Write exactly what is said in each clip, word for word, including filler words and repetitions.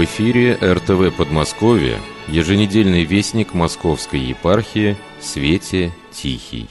эфире эр тэ вэ Подмосковье, еженедельный вестник Московской епархии «Свете Тихий».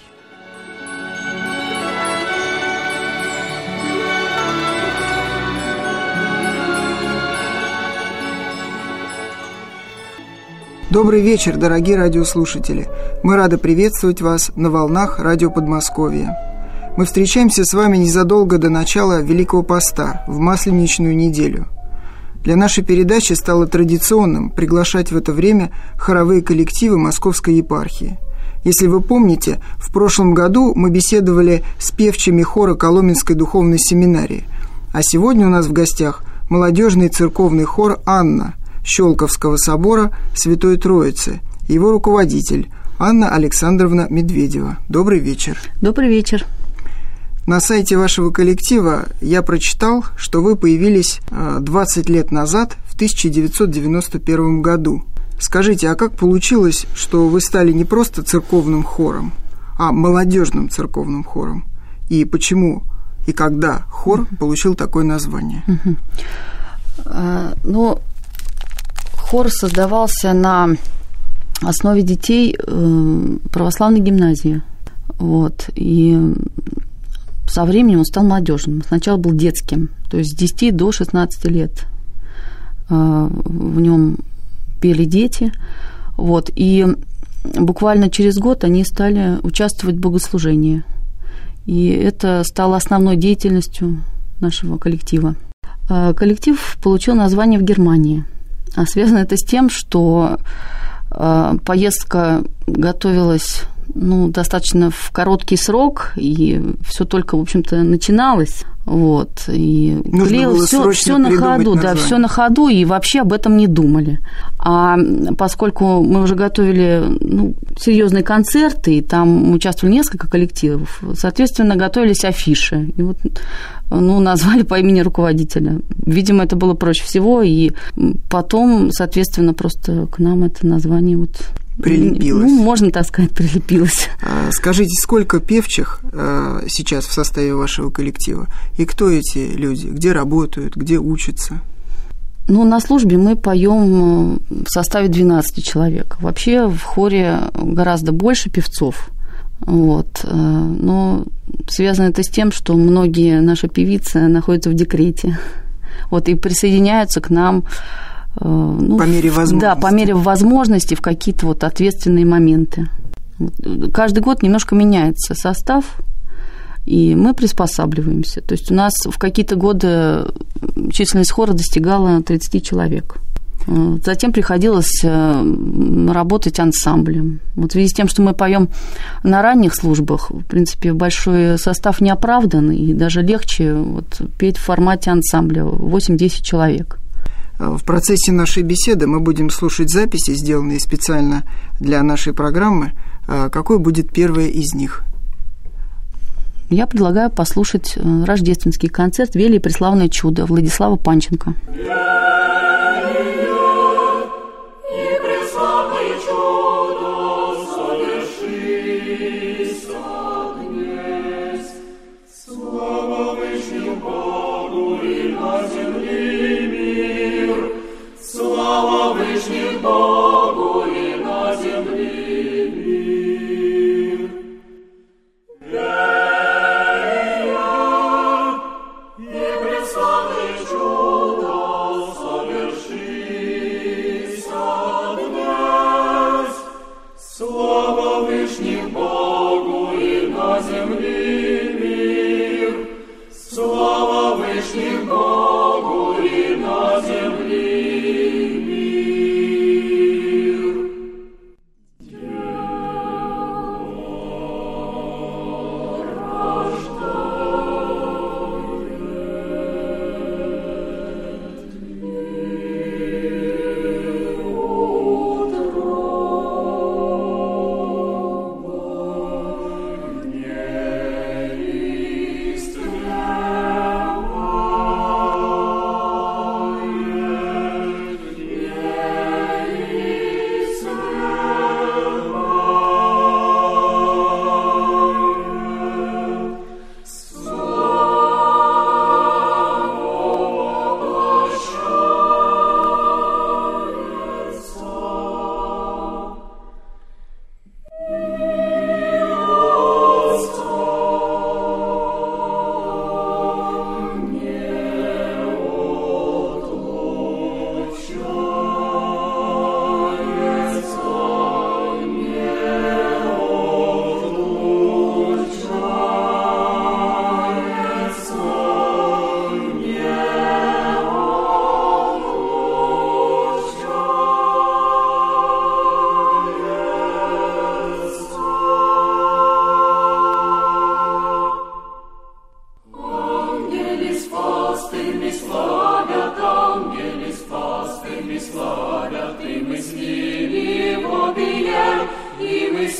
Добрый вечер, дорогие радиослушатели! Мы рады приветствовать вас на волнах радио Подмосковья. Мы встречаемся с вами незадолго до начала Великого Поста, в Масленичную неделю. Для нашей передачи стало традиционным приглашать в это время хоровые коллективы Московской епархии. Если вы помните, в прошлом году мы беседовали с певчими хора Коломенской духовной семинарии, а сегодня у нас в гостях молодежный церковный хор «Анна» Щелковского собора Святой Троицы, его руководитель Анна Александровна Медведева. Добрый вечер. Добрый вечер. На сайте вашего коллектива я прочитал, что вы появились двадцать лет назад, в тысяча девятьсот девяносто первом году. Скажите, а как получилось, что вы стали не просто церковным хором, а молодежным церковным хором? И почему и когда хор получил такое название? Uh-huh. Uh, ну, хор создавался на основе детей э, православной гимназии. Вот. И со временем он стал молодежным. Сначала был детским, то есть с десяти до шестнадцати лет. Э, в нем пели дети. Вот. И буквально через год они стали участвовать в богослужении. И это стало основной деятельностью нашего коллектива. Э, коллектив получил название в Германии. А связано это с тем, что э, поездка готовилась ну, достаточно в короткий срок, и все только, в общем-то, начиналось. Вот, и клеилось все, все на ходу, да, все на ходу, и вообще об этом не думали. А поскольку мы уже готовили ну, серьезные концерты, и там участвовали несколько коллективов, соответственно, готовились афиши. И вот ну, назвали по имени руководителя. Видимо, это было проще всего, и потом, соответственно, просто к нам это название вот прилепилось. Ну, можно так сказать, прилепилось. Скажите, сколько певчих сейчас в составе вашего коллектива? И кто эти люди? Где работают? Где учатся? Ну, на службе мы поем в составе двенадцати человек. Вообще в хоре гораздо больше певцов. Вот. Но связано это с тем, что многие наши певицы находятся в декрете. Вот, и присоединяются к нам ну, по мере возможности. Да, по мере возможности в какие-то вот ответственные моменты. Каждый год немножко меняется состав, и мы приспосабливаемся. То есть у нас в какие-то годы численность хора достигала тридцати человек. Затем приходилось работать ансамблем. Вот в связи с тем, что мы поем на ранних службах, в принципе, большой состав не оправдан, и даже легче вот петь в формате ансамбля восемь-десять человек. В процессе нашей беседы мы будем слушать записи, сделанные специально для нашей программы. Какой будет первая из них? Я предлагаю послушать рождественский концерт «Велие преславное чудо» Владислава Панченко. Чудо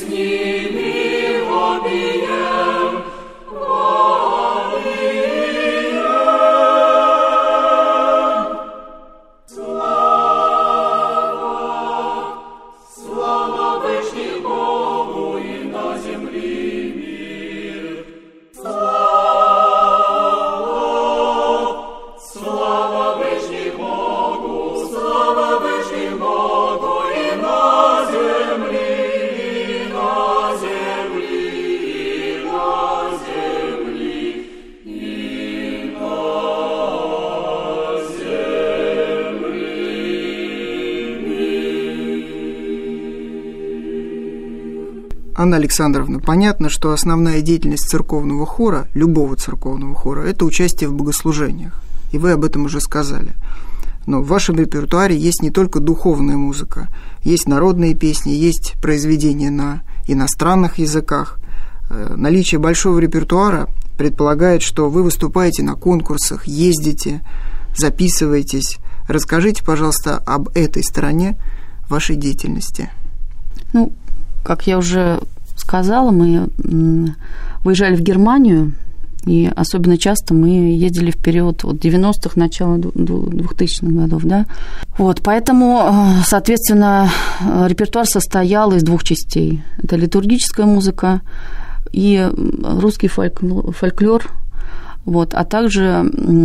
Анна Александровна, понятно, что основная деятельность церковного хора, любого церковного хора, это участие в богослужениях, и вы об этом уже сказали. Но в вашем репертуаре есть не только духовная музыка, есть народные песни, есть произведения на иностранных языках. Наличие большого репертуара предполагает, что вы выступаете на конкурсах, ездите, записываетесь. Расскажите, пожалуйста, об этой стороне вашей деятельности. Ну, как я уже сказала, мы выезжали в Германию, и особенно часто мы ездили в период от девяностых, начала двухтысячных годов, да. Вот, поэтому, соответственно, репертуар состоял из двух частей. Это литургическая музыка и русский фольклор, вот, а также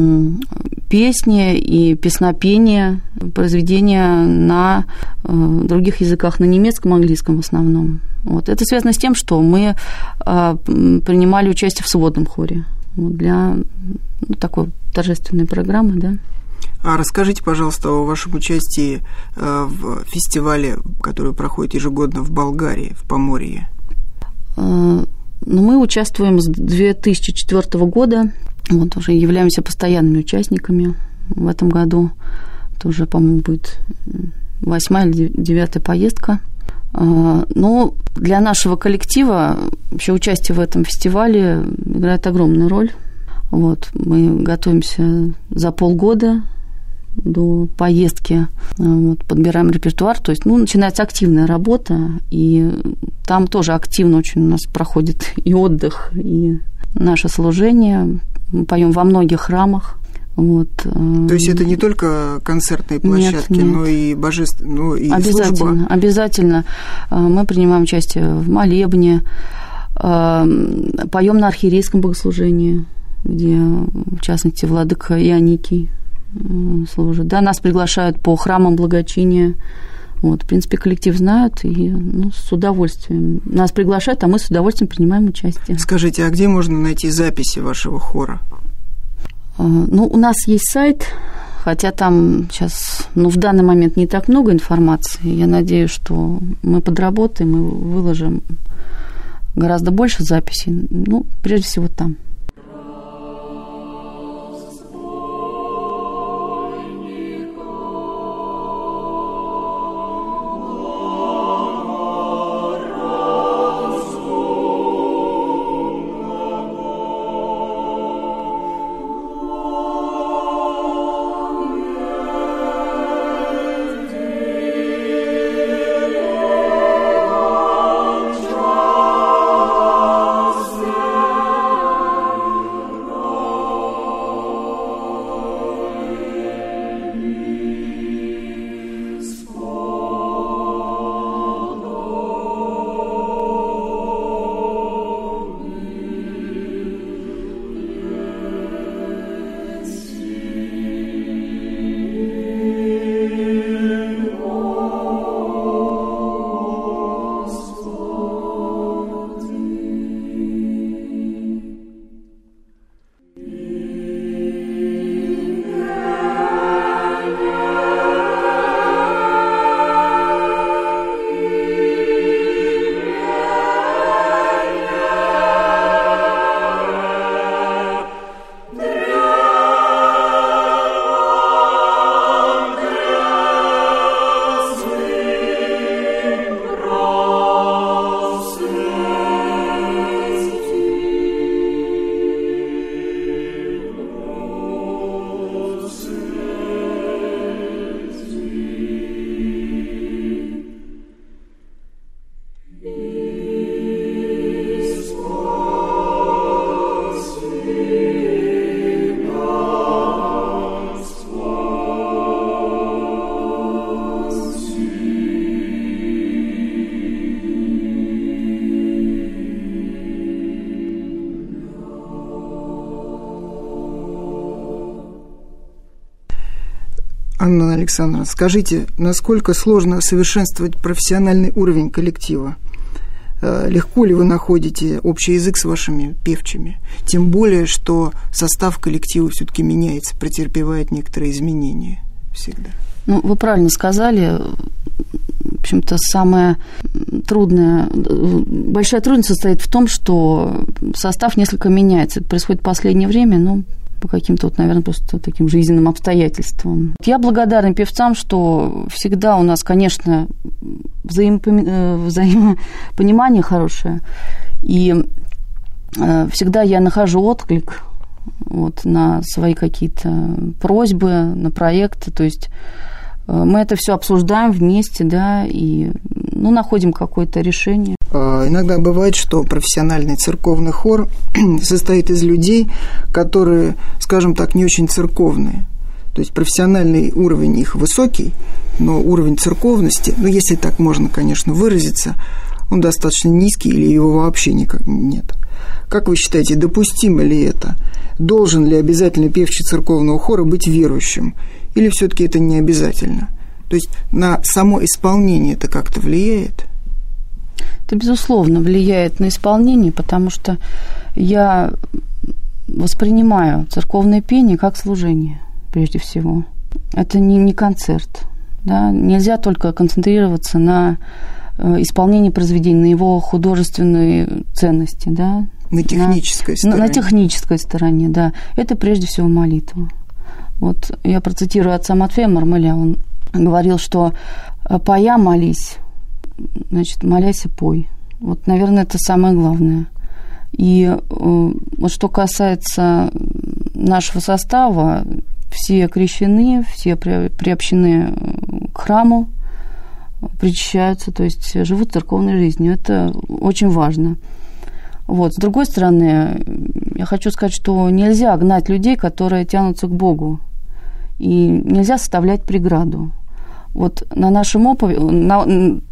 песни и песнопения, произведения на других языках, на немецком, английском в основном. Вот. Это связано с тем, что мы принимали участие в сводном хоре вот, для ну, такой торжественной программы, да. А расскажите, пожалуйста, о вашем участии в фестивале, который проходит ежегодно в Болгарии, в Поморье. Ну, мы участвуем с две тысячи четвёртого года, вот, уже являемся постоянными участниками в этом году. Это уже, по-моему, будет восьмая или девятая поездка. Но для нашего коллектива вообще участие в этом фестивале играет огромную роль. Вот, мы готовимся за полгода до поездки, вот, подбираем репертуар, то есть ну, начинается активная работа, и там тоже активно очень у нас проходит и отдых, и наше служение. Мы поем во многих храмах. Вот. То есть это не только концертные площадки, нет, нет. но и божественные, ну, и обязательно, служба. Обязательно. Мы принимаем участие в молебне, поем на архиерейском богослужении, где, в частности, владыка Ионикий служит. Да, нас приглашают по храмам благочиния. Вот, в принципе, коллектив знает, и ну, с удовольствием. Нас приглашают, а мы с удовольствием принимаем участие. Скажите, а где можно найти записи вашего хора? Ну, у нас есть сайт, хотя там сейчас, ну, в данный момент не так много информации. Я надеюсь, что мы подработаем и выложим гораздо больше записей. Ну, прежде всего, там. Анна Александровна, скажите, насколько сложно совершенствовать профессиональный уровень коллектива? Легко ли вы находите общий язык с вашими певчими? Тем более, что состав коллектива все-таки меняется, претерпевает некоторые изменения всегда. Ну, вы правильно сказали. В общем-то, самая трудная, большая трудность состоит в том, что состав несколько меняется. Это происходит в последнее время, но по каким-то, вот, наверное, просто таким жизненным обстоятельствам. Я благодарна певцам, что всегда у нас, конечно, взаимопонимание, взаимопонимание хорошее, и всегда я нахожу отклик вот, на свои какие-то просьбы, на проекты, то есть мы это все обсуждаем вместе, да, и ну, находим какое-то решение. Иногда бывает, что профессиональный церковный хор состоит из людей, которые, скажем так, не очень церковные. То есть профессиональный уровень их высокий, но уровень церковности, ну, если так можно, конечно, выразиться, он достаточно низкий или его вообще никак нет. Как вы считаете, допустимо ли это? Должен ли обязательно певчий церковного хора быть верующим? Или все-таки это не обязательно? То есть на само исполнение это как-то влияет? Это, безусловно, влияет на исполнение, потому что я воспринимаю церковное пение как служение, прежде всего. Это не, не концерт. Да? Нельзя только концентрироваться на исполнении произведения, на его художественной ценности. Да? На технической на, стороне. На, на технической стороне, да. Это прежде всего молитва. Вот я процитирую отца Матфея Мармеля. Он говорил, что «поя молись», значит, молясь и пой. Вот, наверное, это самое главное. И вот что касается нашего состава, все крещены, все приобщены к храму, причащаются, то есть живут церковной жизнью. Это очень важно. Вот. С другой стороны, я хочу сказать, что нельзя гнать людей, которые тянутся к Богу, и нельзя составлять преграду. Вот на нашем опыте, на, мы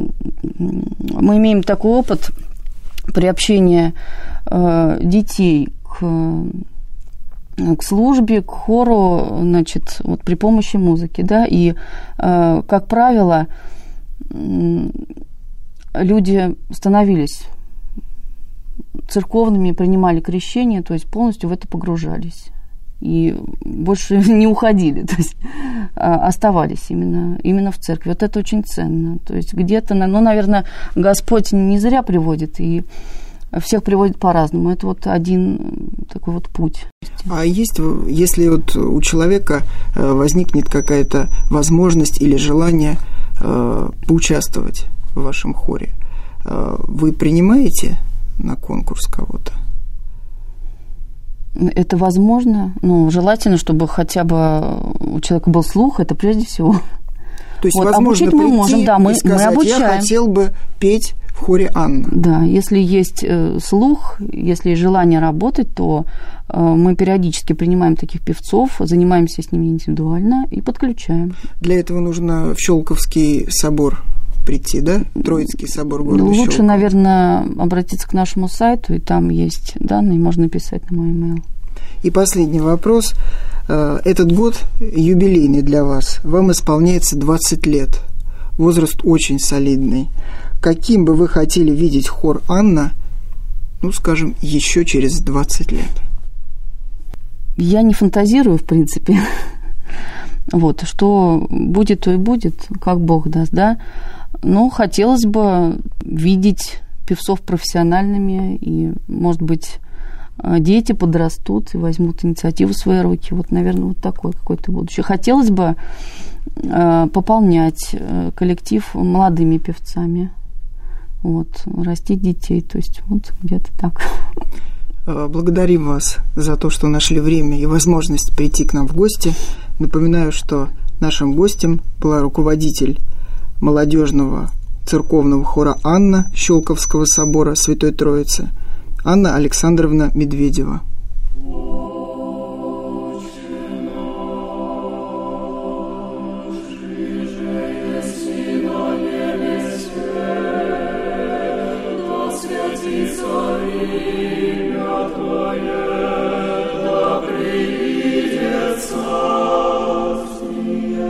имеем такой опыт приобщения э, детей к, к службе, к хору, значит, вот при помощи музыки, да, и, э, как правило, э, люди становились церковными, принимали крещение, то есть полностью в это погружались. И больше не уходили, то есть оставались именно, именно в церкви. Вот это очень ценно. То есть где-то, ну, наверное, Господь не зря приводит, и всех приводит по-разному. Это вот один такой вот путь. А есть, если вот у человека возникнет какая-то возможность или желание поучаствовать в вашем хоре, вы принимаете на конкурс кого-то? Это возможно, но желательно, чтобы хотя бы у человека был слух, это прежде всего. То есть, вот, возможно, мы можем, да, мы, и сказать, мы обучаем. Я хотел бы петь в хоре Анна. Да, если есть слух, если есть желание работать, то мы периодически принимаем таких певцов, занимаемся с ними индивидуально и подключаем. Для этого нужно в Щелковский собор прийти, да? Троицкий собор города Лучше, Щелково. Наверное, обратиться к нашему сайту, и там есть данные, можно писать на мой имейл. И последний вопрос. Этот год юбилейный для вас. Вам исполняется двадцать лет. Возраст очень солидный. Каким бы вы хотели видеть хор Анна, ну, скажем, еще через двадцать лет? Я не фантазирую, в принципе. Вот, что будет, то и будет, как Бог даст, да. Но хотелось бы видеть певцов профессиональными, и, может быть, дети подрастут и возьмут инициативу в свои руки. Вот, наверное, вот такое какое-то будущее. Хотелось бы э, пополнять коллектив молодыми певцами, вот, растить детей, то есть вот где-то так. Благодарим вас за то, что нашли время и возможность прийти к нам в гости. Напоминаю, что нашим гостем была руководитель молодежного церковного хора Анна Щелковского собора Святой Троицы Анна Александровна Медведева. Твое, да придет царствие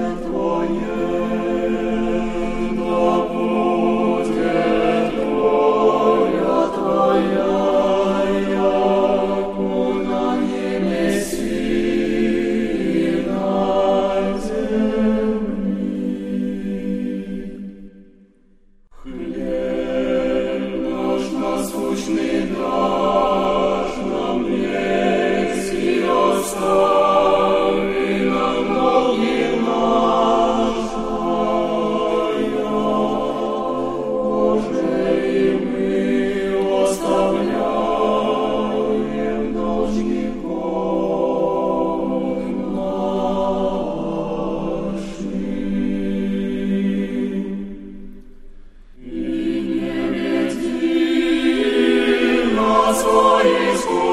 свой искуп.